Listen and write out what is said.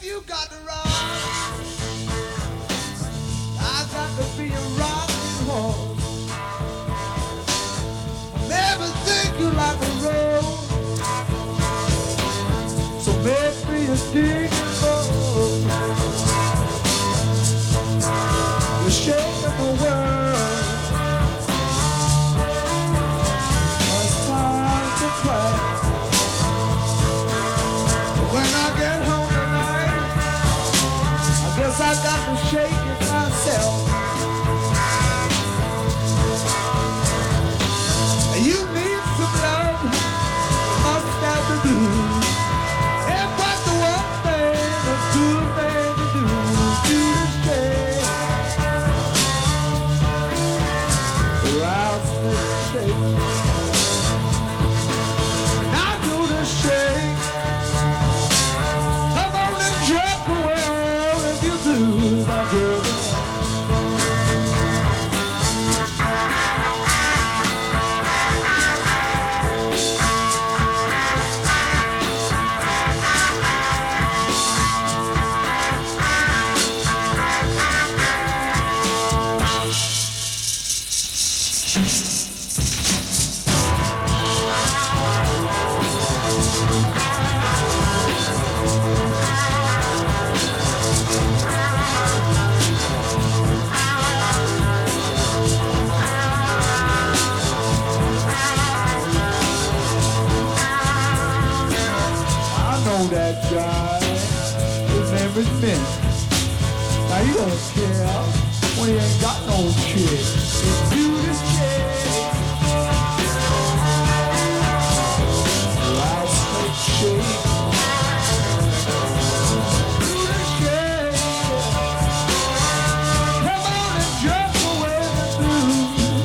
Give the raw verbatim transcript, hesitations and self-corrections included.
you got to rock. I got to be a rocking horse. Never think you like a roll. So make me a digging bowl. You're shaking the world. It's time to play. When I get home tonight, I guess I got to shake it myself. You need some love, must have to do. And what's the one thing, a good thing to do? Do the shake, rouse the shake. Now do the shake. Come on and drop the world if you do, my girl. That guy, his name is Mint. Now you don't care when he ain't got no chick. It's you this chick. I'll take shake. Do the shake. Come on and jump away the blues.